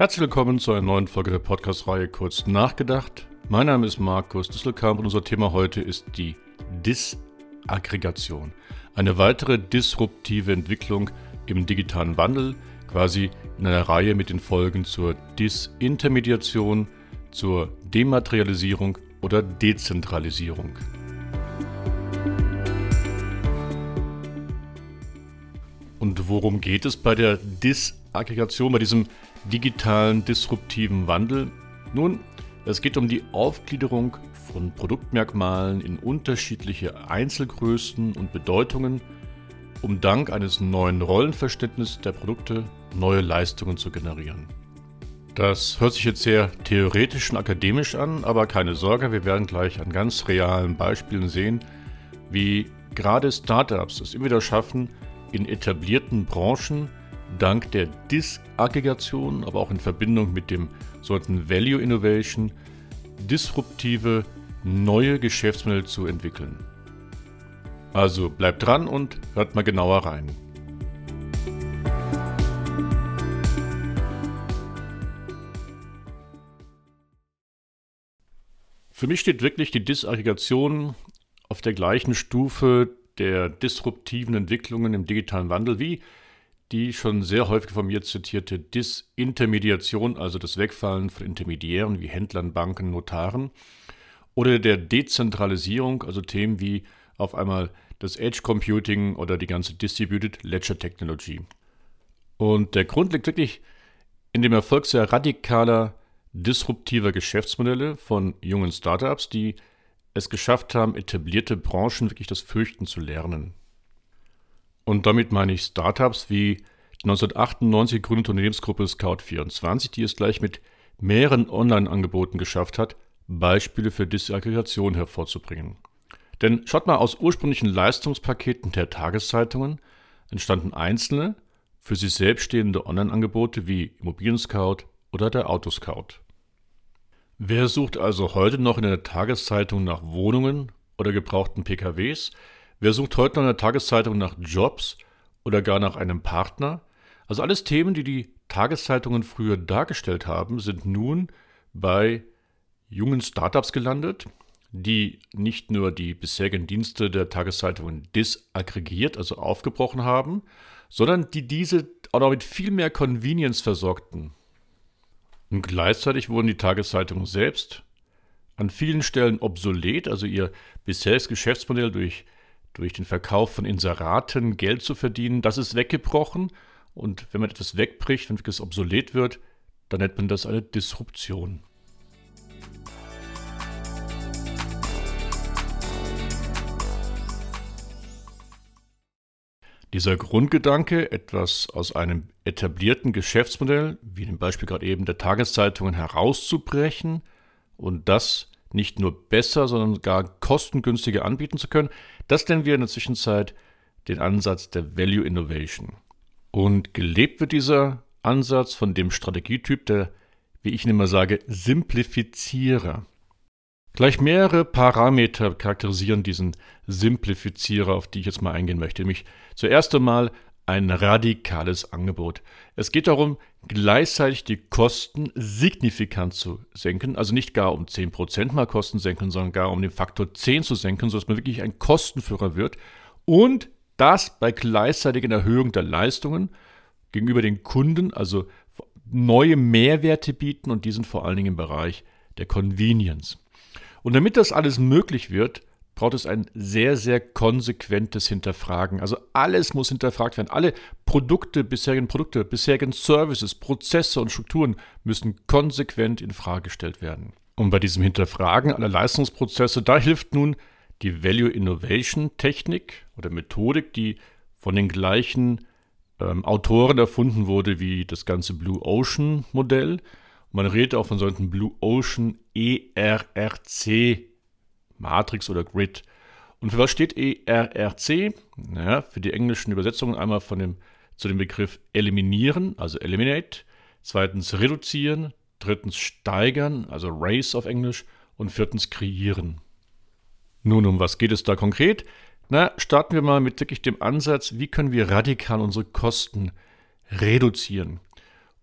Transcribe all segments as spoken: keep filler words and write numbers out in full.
Herzlich willkommen zu einer neuen Folge der Podcast-Reihe Kurz nachgedacht. Mein Name ist Markus Distelkamp und unser Thema heute ist die Disaggregation. Eine weitere disruptive Entwicklung im digitalen Wandel, quasi in einer Reihe mit den Folgen zur Disintermediation, zur Dematerialisierung oder Dezentralisierung. Und worum geht es bei der Disaggregation, bei diesem digitalen disruptiven Wandel? Nun, es geht um die Aufgliederung von Produktmerkmalen in unterschiedliche Einzelgrößen und Bedeutungen, um dank eines neuen Rollenverständnisses der Produkte neue Leistungen zu generieren. Das hört sich jetzt sehr theoretisch und akademisch an, aber keine Sorge, wir werden gleich an ganz realen Beispielen sehen, wie gerade Startups es immer wieder schaffen, in etablierten Branchen dank der Disaggregation, aber auch in Verbindung mit dem sogenannten Value Innovation, disruptive, neue Geschäftsmodelle zu entwickeln. Also bleibt dran und hört mal genauer rein. Für mich steht wirklich die Disaggregation auf der gleichen Stufe der disruptiven Entwicklungen im digitalen Wandel wie die schon sehr häufig von mir zitierte Disintermediation, also das Wegfallen von Intermediären wie Händlern, Banken, Notaren, oder der Dezentralisierung, also Themen wie auf einmal das Edge Computing oder die ganze Distributed Ledger Technology. Und der Grund liegt wirklich in dem Erfolg sehr radikaler, disruptiver Geschäftsmodelle von jungen Startups, die es geschafft haben, etablierte Branchen wirklich das Fürchten zu lernen. Und damit meine ich Startups wie die neunzehnhundertachtundneunzig gegründete Unternehmensgruppe Scout vierundzwanzig, die es gleich mit mehreren Online-Angeboten geschafft hat, Beispiele für Disaggregation hervorzubringen. Denn schaut mal, aus ursprünglichen Leistungspaketen der Tageszeitungen entstanden einzelne, für sich selbst stehende Online-Angebote wie Immobilien-Scout oder der Autoscout. Wer sucht also heute noch in der Tageszeitung nach Wohnungen oder gebrauchten P K Ws? Wer sucht heute noch in der Tageszeitung nach Jobs oder gar nach einem Partner? Also alles Themen, die die Tageszeitungen früher dargestellt haben, sind nun bei jungen Startups gelandet, die nicht nur die bisherigen Dienste der Tageszeitungen disaggregiert, also aufgebrochen haben, sondern die diese auch noch mit viel mehr Convenience versorgten. Und gleichzeitig wurden die Tageszeitungen selbst an vielen Stellen obsolet, also ihr bisheriges Geschäftsmodell durch durch den Verkauf von Inseraten Geld zu verdienen, das ist weggebrochen. Und wenn man etwas wegbricht, wenn es obsolet wird, dann nennt man das eine Disruption. Dieser Grundgedanke, etwas aus einem etablierten Geschäftsmodell, wie im Beispiel gerade eben der Tageszeitungen, herauszubrechen und das nicht nur besser, sondern gar kostengünstiger anbieten zu können, das nennen wir in der Zwischenzeit den Ansatz der Value Innovation. Und gelebt wird dieser Ansatz von dem Strategietyp der, wie ich ihn immer sage, Simplifizierer. Gleich mehrere Parameter charakterisieren diesen Simplifizierer, auf die ich jetzt mal eingehen möchte. Nämlich zuerst einmal ein radikales Angebot. Es geht darum, gleichzeitig die Kosten signifikant zu senken, also nicht gar um zehn Prozent mal Kosten senken, sondern gar um den Faktor zehn zu senken, sodass man wirklich ein Kostenführer wird und das bei gleichzeitiger Erhöhung der Leistungen gegenüber den Kunden, also neue Mehrwerte bieten und die sind vor allen Dingen im Bereich der Convenience. Und damit das alles möglich wird, braucht es ein sehr, sehr konsequentes Hinterfragen. Also alles muss hinterfragt werden. Alle Produkte, bisherigen Produkte, bisherigen Services, Prozesse und Strukturen müssen konsequent in Frage gestellt werden. Und bei diesem Hinterfragen aller Leistungsprozesse, da hilft nun die Value Innovation Technik oder Methodik, die von den gleichen ähm, Autoren erfunden wurde wie das ganze Blue Ocean Modell. Man redet auch von solchen Blue Ocean E R R C Matrix oder Grid. Und für was steht E R R C? Naja, für die englischen Übersetzungen einmal von dem, zu dem Begriff eliminieren, also eliminate, zweitens reduzieren, drittens steigern, also raise auf Englisch, und viertens kreieren. Nun, um was geht es da konkret? Na, starten wir mal mit wirklich dem Ansatz, wie können wir radikal unsere Kosten reduzieren.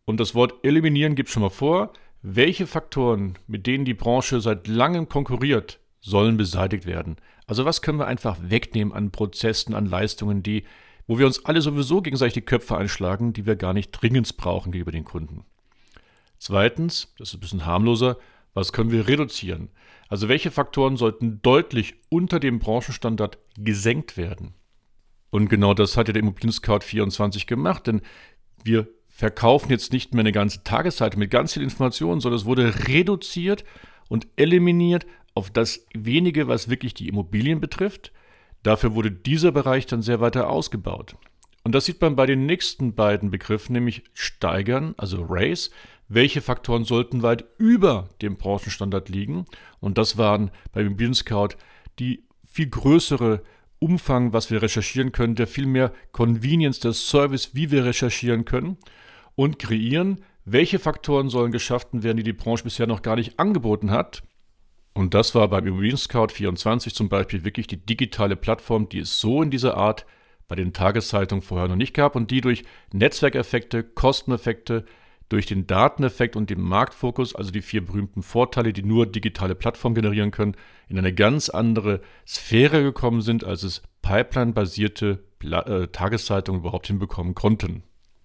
Und das Wort eliminieren gibt schon mal vor, welche Faktoren, mit denen die Branche seit langem konkurriert, sollen beseitigt werden. Also was können wir einfach wegnehmen an Prozessen, an Leistungen, die, wo wir uns alle sowieso gegenseitig die Köpfe einschlagen, die wir gar nicht dringend brauchen gegenüber den Kunden. Zweitens, das ist ein bisschen harmloser, was können wir reduzieren? Also welche Faktoren sollten deutlich unter dem Branchenstandard gesenkt werden? Und genau das hat ja der Immobilien-Scout vierundzwanzig gemacht, denn wir verkaufen jetzt nicht mehr eine ganze Tagesseite mit ganz viel Informationen, sondern es wurde reduziert und eliminiert auf das wenige, was wirklich die Immobilien betrifft. Dafür wurde dieser Bereich dann sehr weiter ausgebaut. Und das sieht man bei den nächsten beiden Begriffen, nämlich steigern, also raise. Welche Faktoren sollten weit über dem Branchenstandard liegen? Und das waren beim Immobilien-Scout die viel größere Umfang, was wir recherchieren können, der viel mehr Convenience, der Service, wie wir recherchieren können. Und kreieren, welche Faktoren sollen geschaffen werden, die die Branche bisher noch gar nicht angeboten hat. Und das war beim Immobilien-Scout vierundzwanzig zum Beispiel wirklich die digitale Plattform, die es so in dieser Art bei den Tageszeitungen vorher noch nicht gab und die durch Netzwerkeffekte, Kosteneffekte, durch den Dateneffekt und den Marktfokus, also die vier berühmten Vorteile, die nur digitale Plattformen generieren können, in eine ganz andere Sphäre gekommen sind, als es Pipeline-basierte Pla- äh, Tageszeitungen überhaupt hinbekommen konnten.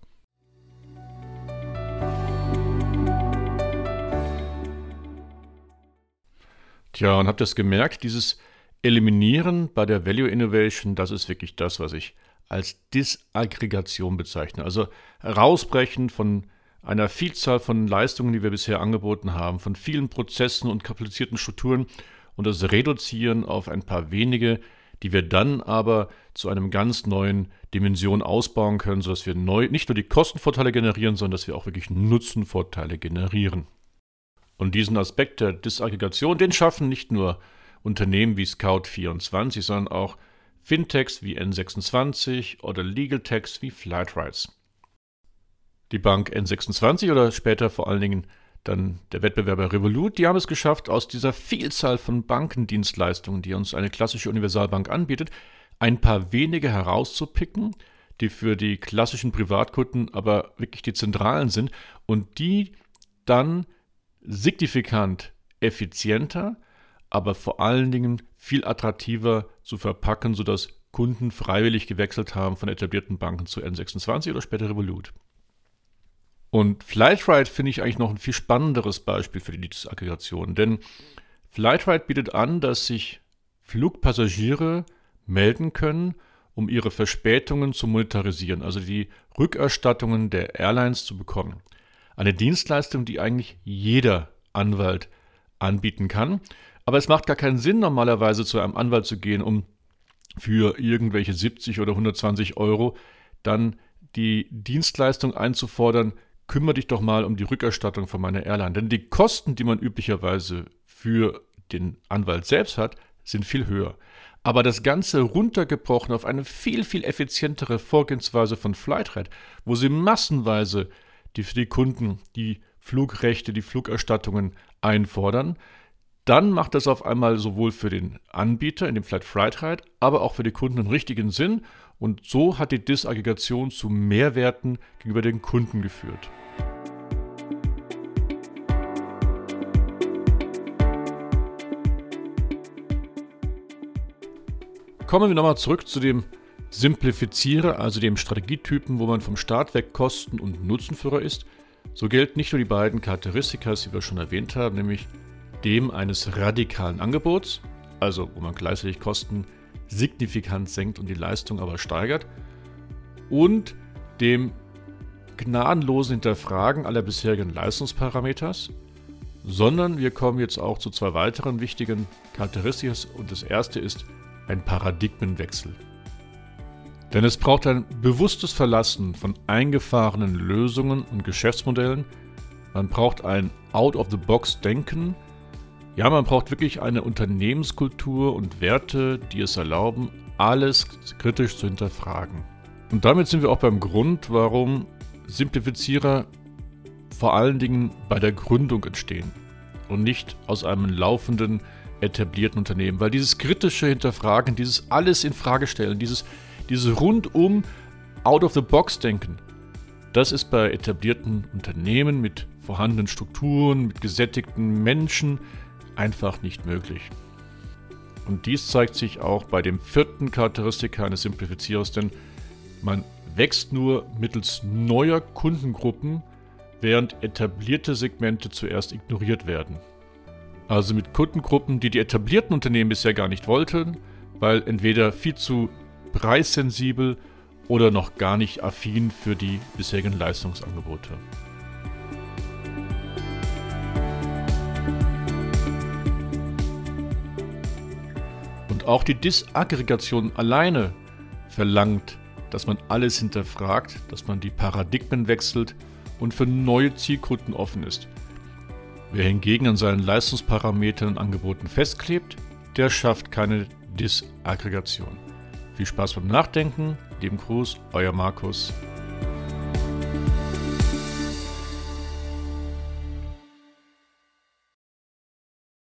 Tja, und habt ihr es gemerkt, dieses Eliminieren bei der Value Innovation, das ist wirklich das, was ich als Disaggregation bezeichne. Also rausbrechen von einer Vielzahl von Leistungen, die wir bisher angeboten haben, von vielen Prozessen und komplizierten Strukturen und das Reduzieren auf ein paar wenige, die wir dann aber zu einem ganz neuen Dimension ausbauen können, sodass wir neu, nicht nur die Kostenvorteile generieren, sondern dass wir auch wirklich Nutzenvorteile generieren. Und diesen Aspekt der Disaggregation, den schaffen nicht nur Unternehmen wie Scout vierundzwanzig, sondern auch Fintechs wie N sechsundzwanzig oder Legal Techs wie Flightrights. Die Bank N sechsundzwanzig oder später vor allen Dingen dann der Wettbewerber Revolut, die haben es geschafft, aus dieser Vielzahl von Bankendienstleistungen, die uns eine klassische Universalbank anbietet, ein paar wenige herauszupicken, die für die klassischen Privatkunden aber wirklich die zentralen sind und die dann signifikant effizienter, aber vor allen Dingen viel attraktiver zu verpacken, sodass Kunden freiwillig gewechselt haben von etablierten Banken zu N sechsundzwanzig oder später Revolut. Und Flightright finde ich eigentlich noch ein viel spannenderes Beispiel für die Disaggregation, denn Flightright bietet an, dass sich Flugpassagiere melden können, um ihre Verspätungen zu monetarisieren, also die Rückerstattungen der Airlines zu bekommen. Eine Dienstleistung, die eigentlich jeder Anwalt anbieten kann. Aber es macht gar keinen Sinn, normalerweise zu einem Anwalt zu gehen, um für irgendwelche siebzig oder hundertzwanzig Euro dann die Dienstleistung einzufordern, kümmere dich doch mal um die Rückerstattung von meiner Airline. Denn die Kosten, die man üblicherweise für den Anwalt selbst hat, sind viel höher. Aber das Ganze runtergebrochen auf eine viel, viel effizientere Vorgehensweise von Flightright, wo sie massenweise die für die Kunden die Flugrechte, die Flugerstattungen einfordern, dann macht das auf einmal sowohl für den Anbieter, in dem Flightright, aber auch für die Kunden einen richtigen Sinn und so hat die Disaggregation zu Mehrwerten gegenüber den Kunden geführt. Kommen wir nochmal zurück zu dem Simplifizierer, also dem Strategietypen, wo man vom Start weg Kosten- und Nutzenführer ist. So gelten nicht nur die beiden Charakteristika, die wir schon erwähnt haben, nämlich dem eines radikalen Angebots, also wo man gleichzeitig Kosten signifikant senkt und die Leistung aber steigert, und dem gnadenlosen Hinterfragen aller bisherigen Leistungsparameters, sondern wir kommen jetzt auch zu zwei weiteren wichtigen Charakteristika und das erste ist ein Paradigmenwechsel. Denn es braucht ein bewusstes Verlassen von eingefahrenen Lösungen und Geschäftsmodellen. Man braucht ein Out-of-the-Box-Denken. Ja, man braucht wirklich eine Unternehmenskultur und Werte, die es erlauben, alles kritisch zu hinterfragen. Und damit sind wir auch beim Grund, warum Simplifizierer vor allen Dingen bei der Gründung entstehen und nicht aus einem laufenden, etablierten Unternehmen. Weil dieses kritische Hinterfragen, dieses alles in Frage stellen, dieses Dieses rundum Out-of-the-Box-Denken, Das ist bei etablierten Unternehmen mit vorhandenen Strukturen, mit gesättigten Menschen einfach nicht möglich. Und dies zeigt sich auch bei dem vierten Charakteristika eines Simplifizierers, denn man wächst nur mittels neuer Kundengruppen, während etablierte Segmente zuerst ignoriert werden. Also mit Kundengruppen, die die etablierten Unternehmen bisher gar nicht wollten, weil entweder viel zu preissensibel oder noch gar nicht affin für die bisherigen Leistungsangebote. Und auch die Disaggregation alleine verlangt, dass man alles hinterfragt, dass man die Paradigmen wechselt und für neue Zielkunden offen ist. Wer hingegen an seinen Leistungsparametern und Angeboten festklebt, der schafft keine Disaggregation. Viel Spaß beim Nachdenken. Lieben Gruß, euer Markus.